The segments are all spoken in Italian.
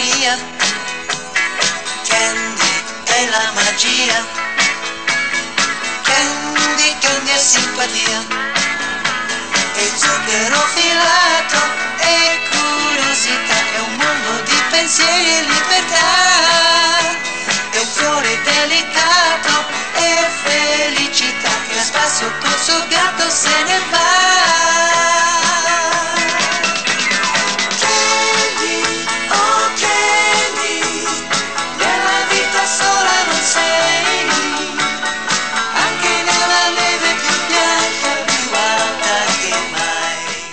mia. Candy è la magia. Candy, Candy è simpatia. E zucchero filato e curiosità. È un mondo di pensieri e libertà. È un fiore delicato e felicità che a spasso col suo gatto se ne va. Candy, oh Candy, nella vita sola non sei, anche nella neve più bianca, più alta che mai.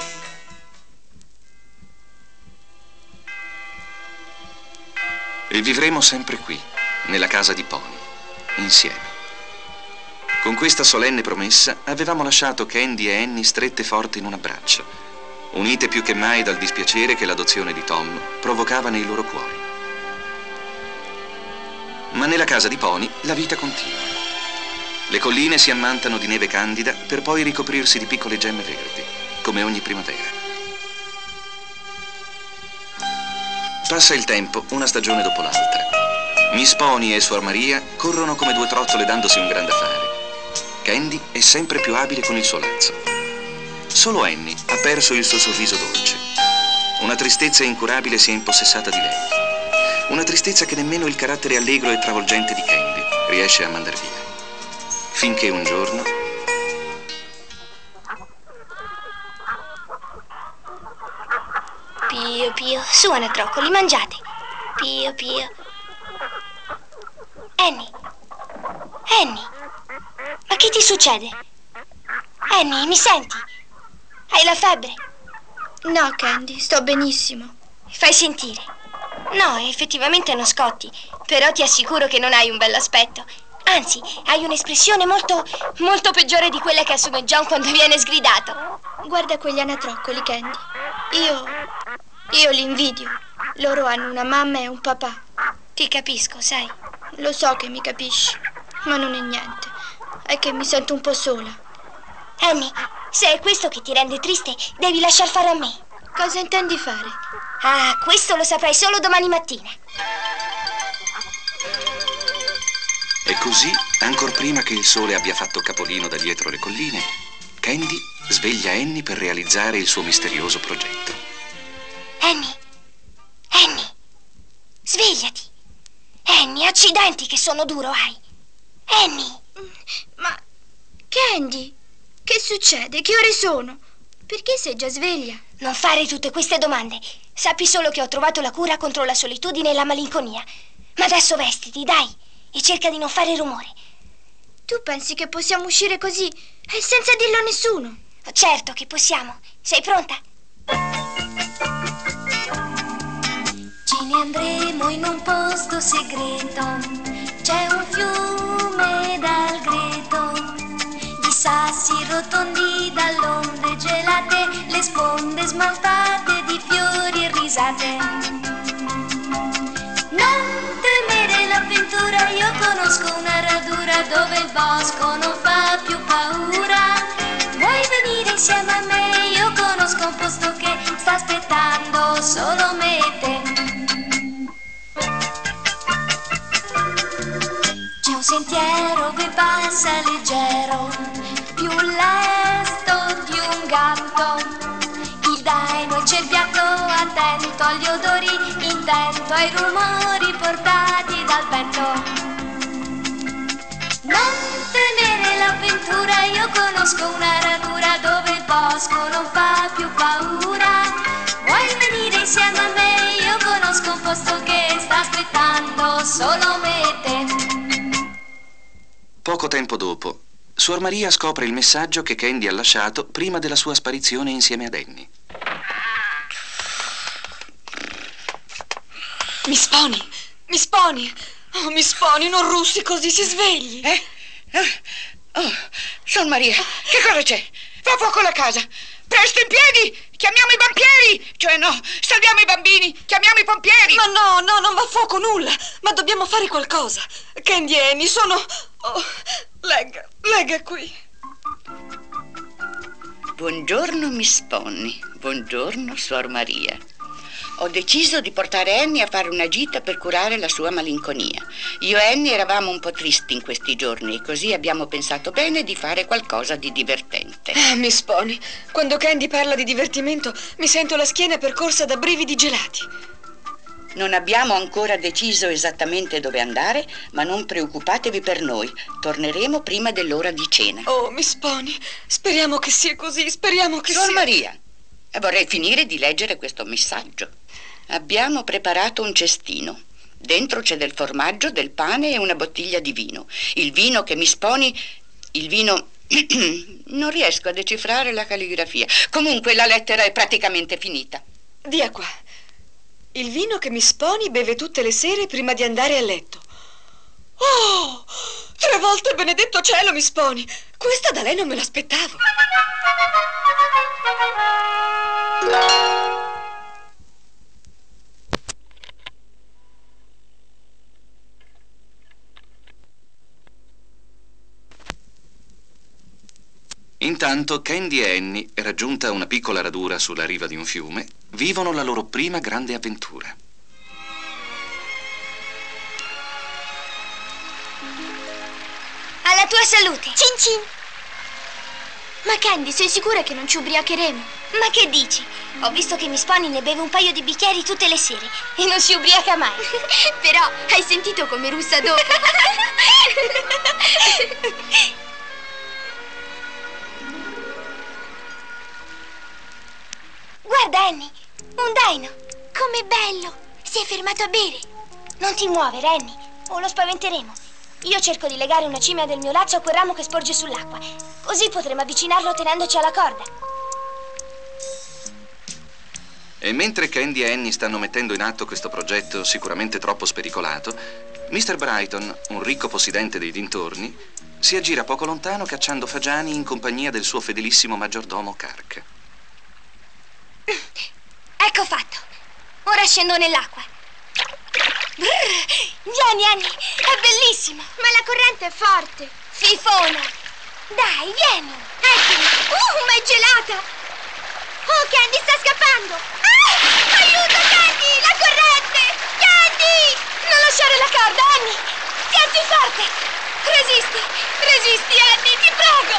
E vivremo sempre qui, nella casa di Pony, insieme. Con questa solenne promessa avevamo lasciato Candy e Annie strette forte in un abbraccio, unite più che mai dal dispiacere che l'adozione di Tom provocava nei loro cuori. Ma nella casa di Pony la vita continua. Le colline si ammantano di neve candida per poi ricoprirsi di piccole gemme verdi, come ogni primavera. Passa il tempo, una stagione dopo l'altra. Miss Pony e Suor Maria corrono come due trottole dandosi un grande affare. Candy è sempre più abile con il suo lazzo. Solo Annie ha perso il suo sorriso dolce. Una tristezza incurabile si è impossessata di lei. Una tristezza che nemmeno il carattere allegro e travolgente di Candy riesce a mandar via. Finché un giorno... Pio Pio, su anatroccoli, mangiate. Pio Pio. Annie. Annie. Ma che ti succede? Annie, mi senti? Hai la febbre? No, Candy, sto benissimo. Fai sentire. No, effettivamente non scotti, però ti assicuro che non hai un bell'aspetto. Anzi, hai un'espressione molto peggiore di quella che assume John quando viene sgridato. Guarda quegli anatroccoli, Candy. Io li invidio. Loro hanno una mamma e un papà. Ti capisco, sai. Lo so che mi capisci, ma non è niente. È che mi sento un po' sola. Annie, se è questo che ti rende triste, devi lasciar fare a me. Cosa intendi fare? Ah, questo lo saprai solo domani mattina. E così, ancor prima che il sole abbia fatto capolino da dietro le colline, Candy sveglia Annie per realizzare il suo misterioso progetto. Annie! Annie! Svegliati! Annie, accidenti che sonno duro hai! Annie! Ma... Candy, che succede? Che ore sono? Perché sei già sveglia? Non fare tutte queste domande. Sappi solo che ho trovato la cura contro la solitudine e la malinconia. Ma adesso vestiti, dai, e cerca di non fare rumore. Tu pensi che possiamo uscire così e senza dirlo a nessuno? Certo che possiamo. Sei pronta? Ce ne andremo in un posto segreto. C'è un fiume dal greto, di sassi rotondi dall'onde gelate, le sponde smaltate di fiori e risate. Non temere l'avventura, io conosco una radura dove il bosco non fa più paura. Vuoi venire insieme a me? Io conosco un posto che sta aspettando solo me e te. C'è un sentiero che passa leggero, più lesto di un gatto. Il daino e il cerbiatto, attento agli odori, intento ai rumori portati dal vento. Non temere l'avventura, io conosco una radura dove il bosco non fa più paura. Vuoi venire insieme a me? Io conosco un posto che sta aspettando solo me e te. Poco tempo dopo, Suor Maria scopre il messaggio che Candy ha lasciato prima della sua sparizione insieme ad Annie. Miss Pony! Miss Pony! Oh, Miss Pony, non russi così, si svegli! Oh, Suor Maria, che cosa c'è? Va fuoco la casa! Presto in piedi! Chiamiamo i pompieri! Cioè no, salviamo i bambini! Chiamiamo i pompieri! Ma no, non va a fuoco nulla! Ma dobbiamo fare qualcosa! Candy e Annie sono... Oh, legga qui! Buongiorno, Miss Pony. Buongiorno, Suor Maria. Ho deciso di portare Annie a fare una gita per curare la sua malinconia. Io e Annie eravamo un po' tristi in questi giorni e così abbiamo pensato bene di fare qualcosa di divertente. Ah, Miss Pony, quando Candy parla di divertimento mi sento la schiena percorsa da brividi gelati. Non abbiamo ancora deciso esattamente dove andare, ma non preoccupatevi per noi. Torneremo prima dell'ora di cena. Oh, Miss Pony, speriamo che sia così, speriamo che Suor sia... Maria, vorrei finire di leggere questo messaggio. Abbiamo preparato un cestino. Dentro c'è del formaggio, del pane e una bottiglia di vino. Il vino che Miss Pony... Il vino... non riesco a decifrare la calligrafia. Comunque la lettera è praticamente finita. Dia qua. Il vino che Miss Pony beve tutte le sere prima di andare a letto. Oh! 3 volte benedetto cielo, Miss Pony! Questa da lei non me l'aspettavo. Intanto Candy e Annie, raggiunta una piccola radura sulla riva di un fiume, vivono la loro prima grande avventura. Alla tua salute. Cin cin. Ma Candy, sei sicura che non ci ubriacheremo? Ma che dici? Ho visto che Miss Pony ne beve un paio di bicchieri tutte le sere e non si ubriaca mai. Però hai sentito come russa dopo? Guarda, Annie, un daino. Com'è bello! Si è fermato a bere. Non ti muovere, Annie, o lo spaventeremo. Io cerco di legare una cimia del mio laccio a quel ramo che sporge sull'acqua. Così potremo avvicinarlo tenendoci alla corda. E mentre Candy e Annie stanno mettendo in atto questo progetto sicuramente troppo spericolato, Mr. Brighton, un ricco possidente dei dintorni, si aggira poco lontano cacciando fagiani in compagnia del suo fedelissimo maggiordomo Kark. Ecco fatto. Ora scendo nell'acqua. Vieni, Annie, è bellissimo. Ma la corrente è forte. Fifona. Dai, vieni. Eccomi. Ma è gelata. Oh, Candy sta scappando. Ah! Aiuto, Candy! La corrente! Candy! Non lasciare la corda, Annie. Tienti forte. Resisti. Resisti, Annie, ti prego.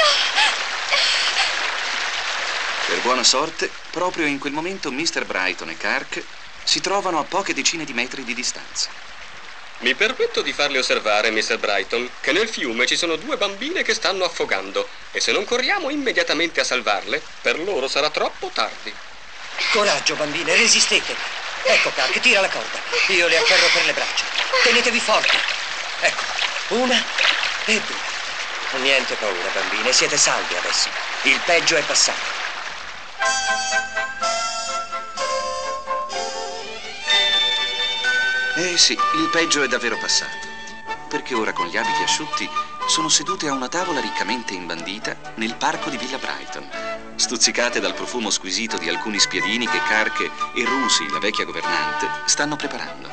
Per buona sorte, proprio in quel momento Mr. Brighton e Kark si trovano a poche decine di metri di distanza. Mi permetto di farle osservare, Mr. Brighton, che nel fiume ci sono 2 bambine che stanno affogando e se non corriamo immediatamente a salvarle, per loro sarà troppo tardi. Coraggio, bambine, resistete. Ecco, Kark, tira la corda. Io le afferro per le braccia. Tenetevi forti. Ecco, 1 e 2. Niente paura, bambine, siete salve adesso. Il peggio è passato. Eh sì, il peggio è davvero passato, perché ora con gli abiti asciutti sono sedute a una tavola riccamente imbandita nel parco di Villa Brighton, stuzzicate dal profumo squisito di alcuni spiedini che Kark e Rusy, la vecchia governante, stanno preparando.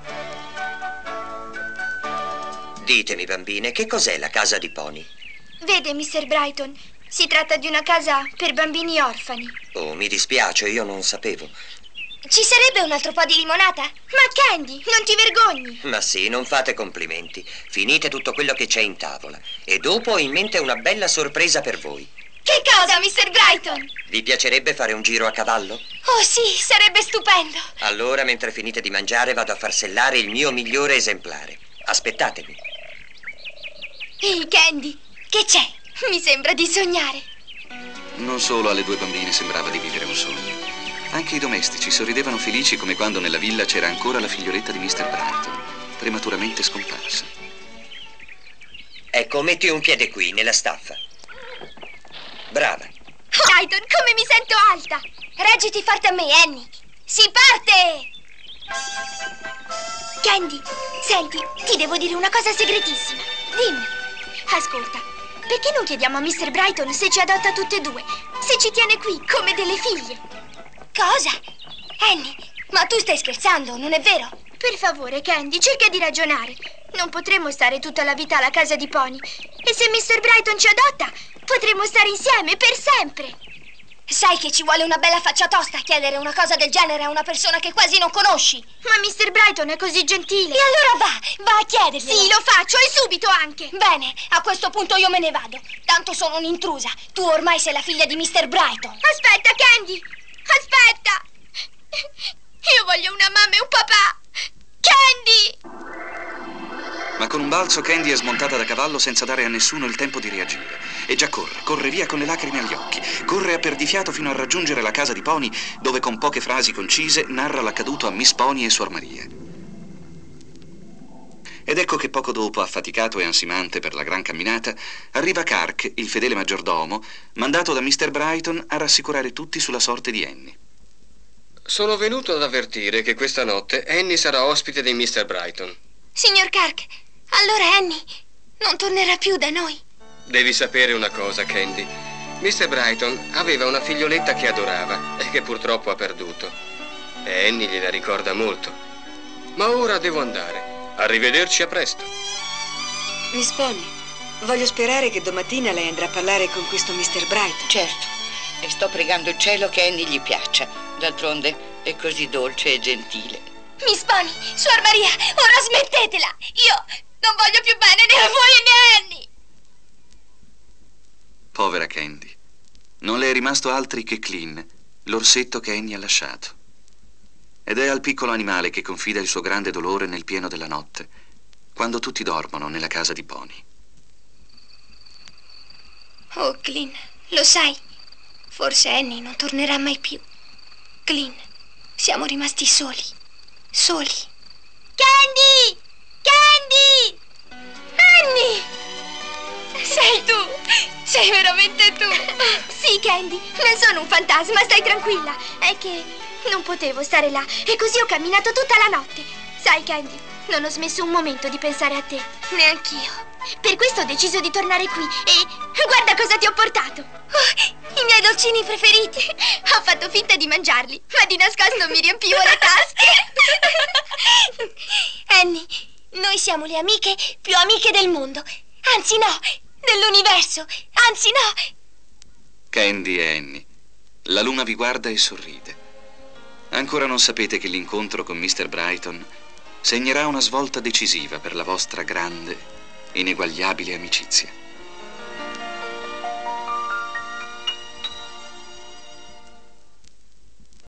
Ditemi, bambine, che cos'è la casa di Pony? Vede, Mr. Brighton, si tratta di una casa per bambini orfani. Oh, mi dispiace, io non sapevo. Ci sarebbe un altro po' di limonata? Ma Candy, non ti vergogni? Ma sì, non fate complimenti. Finite tutto quello che c'è in tavola. E dopo ho in mente una bella sorpresa per voi. Che cosa, Mr. Brighton? Vi piacerebbe fare un giro a cavallo? Oh sì, sarebbe stupendo. Allora, mentre finite di mangiare, vado a far sellare il mio migliore esemplare. Aspettatemi. Ehi, Candy, Che c'è? mi sembra di sognare. Non solo alle 2 bambine sembrava di vivere un sogno. Anche i domestici sorridevano felici come quando nella villa c'era ancora la figlioletta di Mr. Brighton, prematuramente scomparsa. Ecco, metti un piede qui, nella staffa. Brava. Brighton, come mi sento alta! Reggiti forte a me, Annie. Si parte! Candy, senti, ti devo dire una cosa segretissima. Dimmi. Ascolta, perché non chiediamo a Mr. Brighton se ci adotta tutte e 2? Se ci tiene qui come delle figlie? Cosa? Annie, ma tu stai scherzando, non è vero? Per favore, Candy, cerca di ragionare. Non potremo stare tutta la vita alla casa di Pony. E se Mr. Brighton ci adotta, potremo stare insieme per sempre. Sai che ci vuole una bella faccia tosta a chiedere una cosa del genere a una persona che quasi non conosci. Ma Mr. Brighton è così gentile. E allora va a chiederglielo. Sì, lo faccio, e subito anche. Bene, a questo punto io me ne vado. Tanto sono un'intrusa. Tu ormai sei la figlia di Mr. Brighton. Aspetta, Candy. Aspetta. Io voglio una mamma e un papà. Candy! Ma con un balzo Candy è smontata da cavallo senza dare a nessuno il tempo di reagire. E già corre via con le lacrime agli occhi. Corre a perdifiato fino a raggiungere la casa di Pony, dove con poche frasi concise narra l'accaduto a Miss Pony e Suor Maria. Ed ecco che poco dopo, affaticato e ansimante per la gran camminata, arriva Kark, il fedele maggiordomo, mandato da Mr. Brighton a rassicurare tutti sulla sorte di Annie. Sono venuto ad avvertire che questa notte Annie sarà ospite di Mr. Brighton. Signor Kark, allora Annie non tornerà più da noi. Devi sapere una cosa, Candy. Mr. Brighton aveva una figlioletta che adorava e che purtroppo ha perduto. E Annie gliela ricorda molto. Ma ora devo andare. Arrivederci a presto. Miss Pony, voglio sperare che domattina lei andrà a parlare con questo Mr. Brighton. Certo, e sto pregando il cielo che Annie gli piaccia. D'altronde è così dolce e gentile. Miss Pony, Suor Maria, ora smettetela. Io non voglio più bene né a voi né a Annie. Povera Candy. Non le è rimasto altri che Clean, l'orsetto che Annie ha lasciato. Ed è al piccolo animale che confida il suo grande dolore nel pieno della notte, quando tutti dormono nella casa di Pony. Oh, Clean, lo sai, forse Annie non tornerà mai più. Clean, siamo rimasti soli. Candy! Candy! Annie! Sei tu! Sei veramente tu! Sì, Candy, non sono un fantasma, stai tranquilla. È che non potevo stare là e così ho camminato tutta la notte. Sai, Candy, non ho smesso un momento di pensare a te. Neanch'io. Per questo ho deciso di tornare qui e guarda cosa ti ho portato. Oh, i miei dolcini preferiti. Ho fatto finta di mangiarli, ma di nascosto mi riempivo le tasche. Annie, noi siamo le amiche più amiche del mondo. Anzi no, dell'universo. Anzi no. Candy e Annie. La luna vi guarda e sorride. Ancora non sapete che l'incontro con Mr. Brighton segnerà una svolta decisiva per la vostra grande, ineguagliabile amicizia.